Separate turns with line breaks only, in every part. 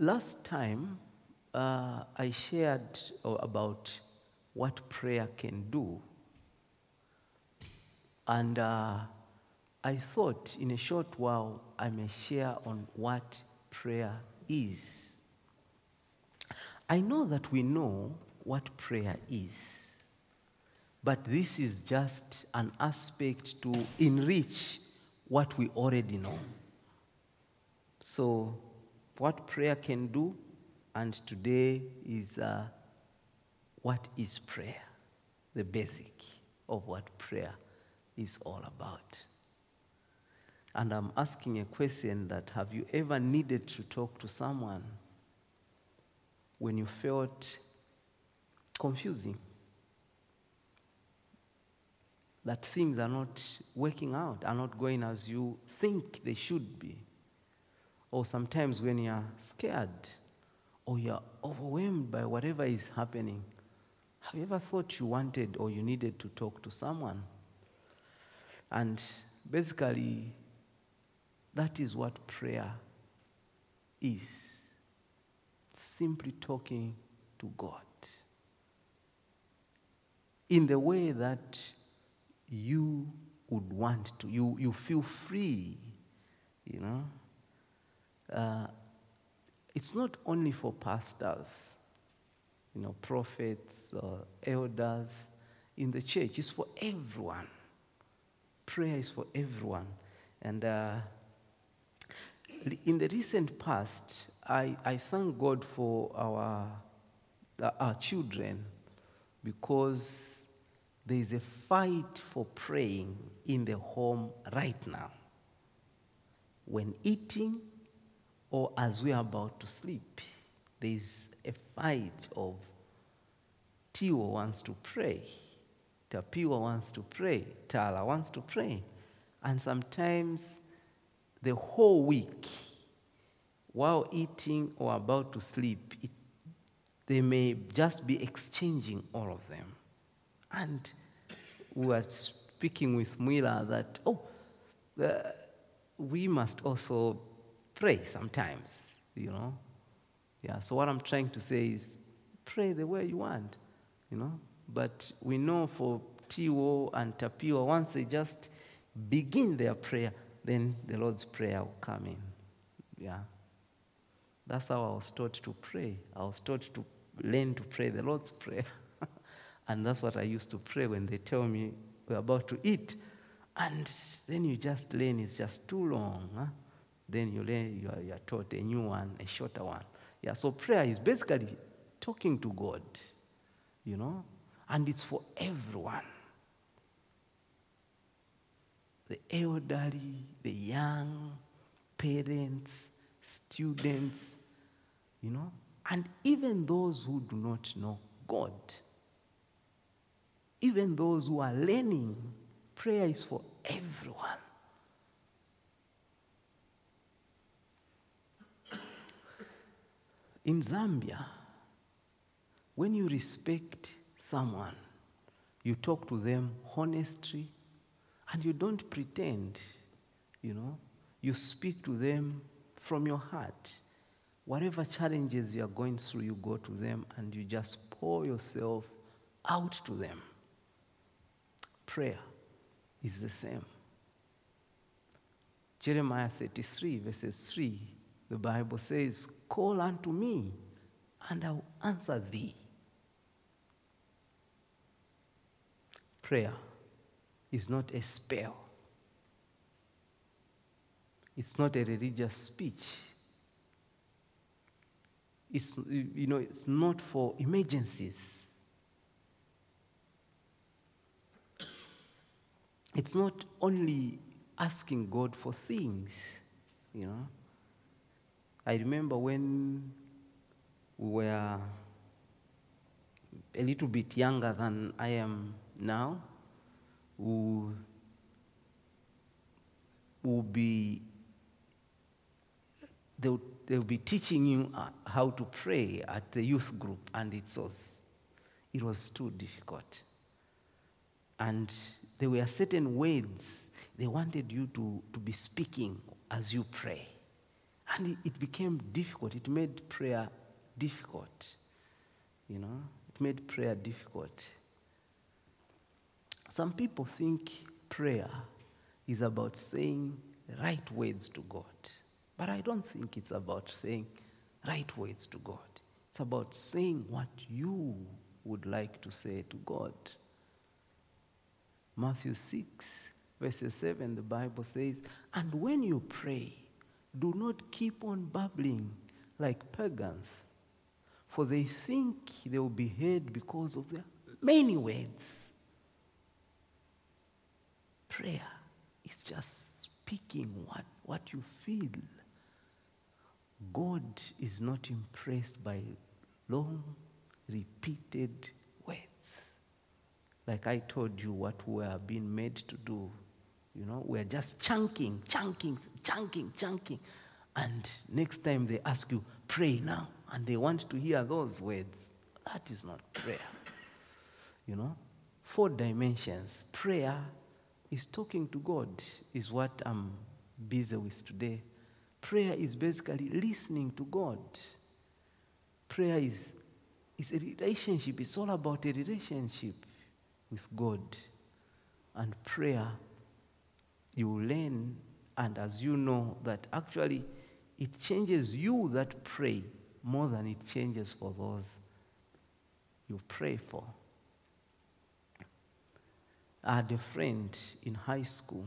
Last time, I shared about what prayer can do. And I thought in a short while I may share on what prayer is. I know that we know what prayer is, but this is just an aspect to enrich what we already know. So, what prayer can do, and today is what is prayer, the basic of what prayer is all about. And I'm asking a question that, have you ever needed to talk to someone when you felt confusing? That things are not working out, are not going as you think they should be. Or sometimes when you're scared or you're overwhelmed by whatever is happening, have you ever thought you wanted or you needed to talk to someone? And basically, that is what prayer is. Simply talking to God in the way that you would want to. You feel free, you know. It's not only for pastors, prophets or elders in the church. It's for everyone. Prayer is for everyone. And in the recent past, I thank God for our children, because there is a fight for praying in the home right now. When eating or as we are about to sleep, there is a fight of Tiwa wants to pray, Tapiwa wants to pray, Tala wants to pray. And sometimes the whole week, while eating or about to sleep, they may just be exchanging all of them. And we were speaking with Mwila that, we must also pray sometimes, Yeah, so what I'm trying to say is, pray the way you want, But we know for Tiwo and Tapiwa, once they just begin their prayer, then the Lord's Prayer will come in. Yeah. That's how I was taught to pray. I was taught to learn to pray the Lord's Prayer. And that's what I used to pray when they tell me we're about to eat. And then you just learn it's just too long. Huh? Then you learn, you're taught a new one, a shorter one. Yeah, so prayer is basically talking to God, and it's for everyone. The elderly, the young, parents, students, and even those who do not know God. Even those who are learning, prayer is for everyone. In Zambia, when you respect someone, you talk to them honestly, and you don't pretend, You speak to them from your heart. Whatever challenges you are going through, you go to them and you just pour yourself out to them. Prayer is the same. Jeremiah 33 verses 3, the Bible says, "Call unto me, and I will answer thee." Prayer is not a spell. It's not a religious speech. It's not for emergencies. It's not only asking God for things, I remember when we were a little bit younger than I am now, they'll be teaching you how to pray at the youth group, and it was too difficult. And there were certain words they wanted you to be speaking as you pray. And it became difficult. It made prayer difficult. You know, it made prayer difficult. Some people think prayer is about saying the right words to God. But I don't think it's about saying right words to God. It's about saying what you would like to say to God. Matthew 6, verses 7, the Bible says, "And when you pray, do not keep on babbling like pagans, for they think they will be heard because of their many words." Prayer is just speaking what you feel. God is not impressed by long, repeated words. Like I told you what we are being made to do. You know, we are just chunking. And next time they ask you, pray now, and they want to hear those words. That is not prayer. You know, 4 dimensions. Prayer is talking to God, is what I'm busy with today. Prayer is basically listening to God. Prayer is a relationship. It's all about a relationship with God. And prayer, you learn, and as you know, that actually it changes you that pray more than it changes for those you pray for. I had a friend in high school,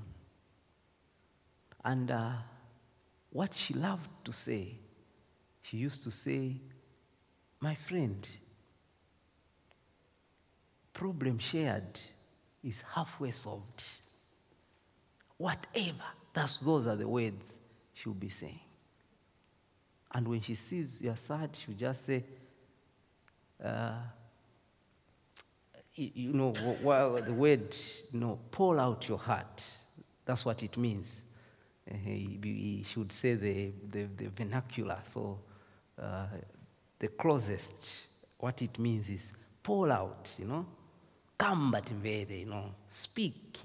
and what she loved to say, she used to say, "My friend, problem shared is halfway solved." Whatever, those are the words she'll be saying. And when she sees you're sad, she'll just say, well, the word, pour out your heart. That's what it means. He should say the vernacular. So the closest, what it means is pour out, come but invade, speak,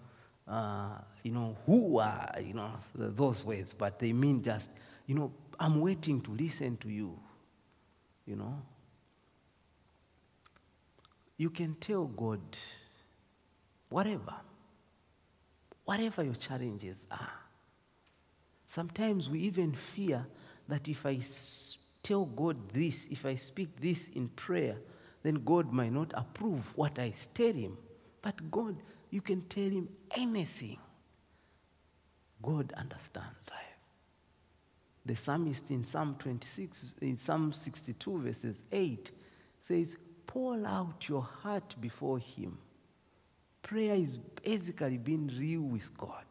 who are, those words, but they mean just, I'm waiting to listen to you, You can tell God whatever your challenges are. Sometimes we even fear that if I tell God this, if I speak this in prayer, then God might not approve what I tell him. But God, you can tell him anything. God understands life. The psalmist in Psalm 62, verses 8, says, "Pour out your heart before him." Prayer is basically being real with God.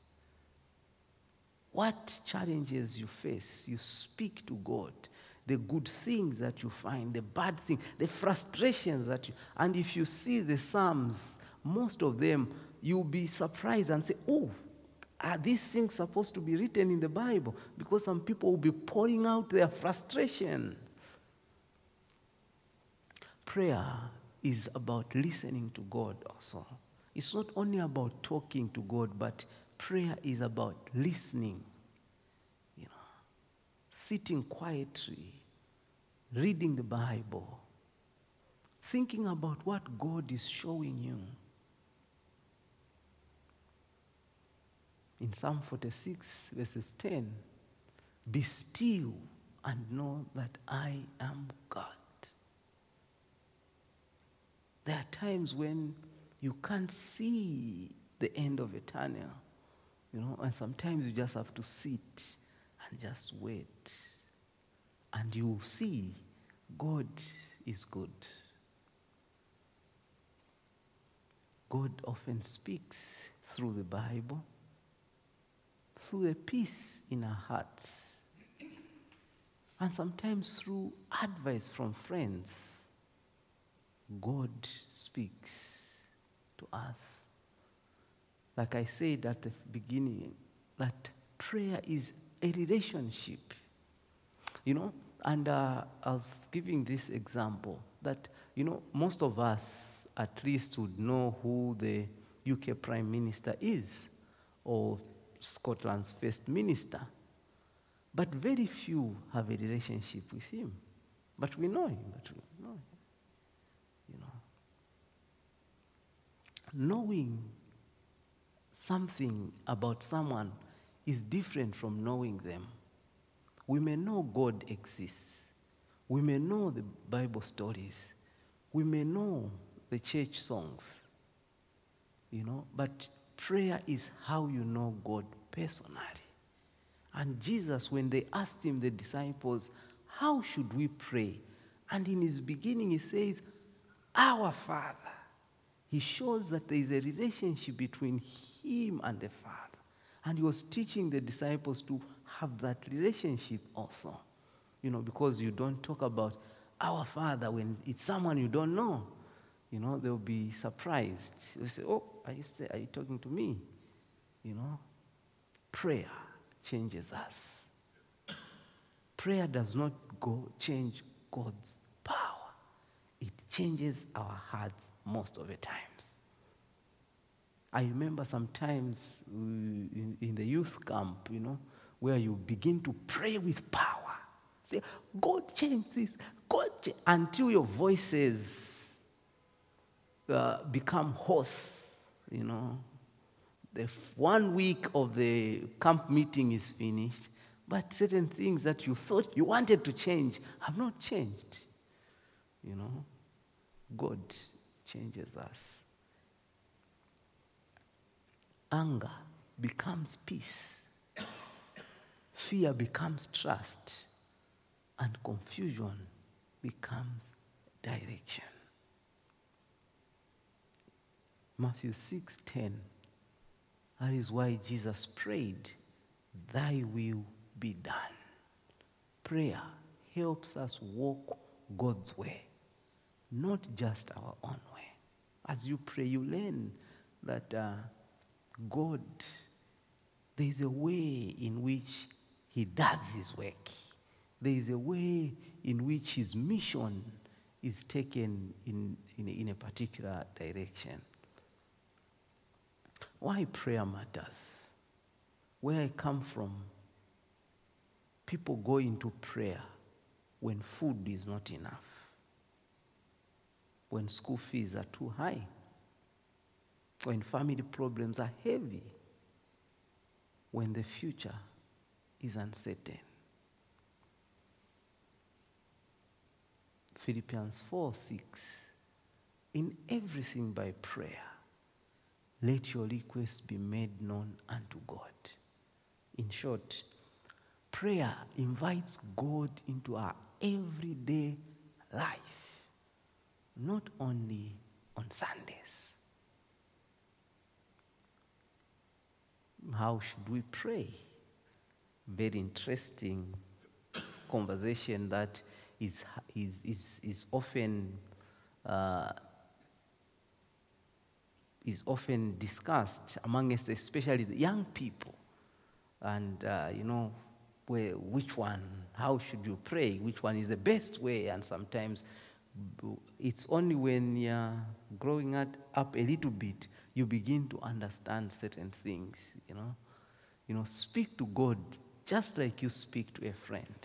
What challenges you face, you speak to God. The good things that you find, the bad things, the frustrations and if you see the Psalms, most of them, you'll be surprised and say, "Oh, are these things supposed to be written in the Bible?" Because some people will be pouring out their frustration. Prayer is about listening to God also. It's not only about talking to God, but prayer is about listening. Sitting quietly, reading the Bible, thinking about what God is showing you. In Psalm 46, verses 10, "Be still and know that I am God." There are times when you can't see the end of a tunnel, and sometimes you just have to sit and just wait. And you will see God is good. God often speaks through the Bible, through the peace in our hearts, and sometimes through advice from friends. God speaks to us. Like I said at the beginning, that prayer is a relationship. And I was giving this example that, most of us at least would know who the UK Prime Minister is, or Scotland's First Minister. But very few have a relationship with him. But we know him, you know. Knowing something about someone is different from knowing them. We may know God exists. We may know the Bible stories. We may know the church songs, you know, but prayer is how you know God personally. And Jesus, when they asked him, the disciples, how should we pray? And in his beginning, he says, our Father. He shows that there is a relationship between him and the Father. And he was teaching the disciples to have that relationship also. You know, because you don't talk about our Father when it's someone you don't know. You know, they'll be surprised. They'll say, oh, are you talking to me? You know, prayer changes us. Prayer does not change God's power. It changes our hearts most of the times. I remember sometimes in the youth camp, you know, where you begin to pray with power. Say, God change this, until your voices become hoarse, you know. The 1 week of the camp meeting is finished, but certain things that you thought you wanted to change have not changed. You know, God changes us. Anger becomes peace. Fear becomes trust. And confusion becomes direction. Matthew 6:10. That is why Jesus prayed, thy will be done. Prayer helps us walk God's way, not just our own way. As you pray, you learn that God, there is a way in which he does his work. There is a way in which his mission is taken in a particular direction. Why prayer matters? Where I come from, people go into prayer when food is not enough, when school fees are too high, when family problems are heavy, when the future is uncertain. Philippians 4:6, in everything by prayer, let your requests be made known unto God. In short, prayer invites God into our everyday life, not only on Sundays. How should we pray? Very interesting conversation that is often discussed among us, especially the young people. And you know, which one? How should you pray? Which one is the best way? And sometimes it's only when you're growing up a little bit you begin to understand certain things. You know, speak to God just like you speak to a friend,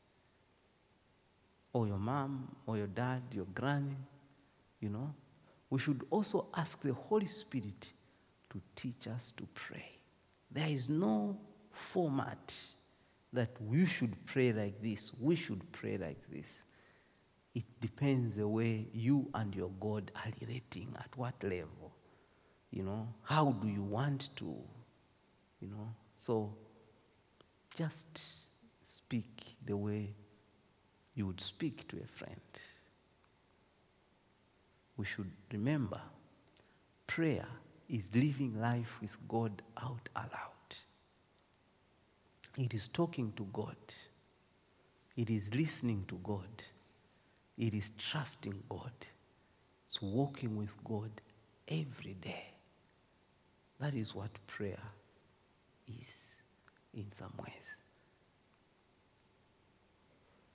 or your mom, or your dad, your granny. You know, we should also ask the Holy Spirit to teach us to pray. There is no format that we should pray like this, we should pray like this. It depends the way you and your God are relating, at what level. You know, how do you want to, you know? So just speak the way you would speak to a friend. We should remember, prayer is living life with God out aloud. It is talking to God. It is listening to God. It is trusting God. It's walking with God every day. That is what prayer is in some ways.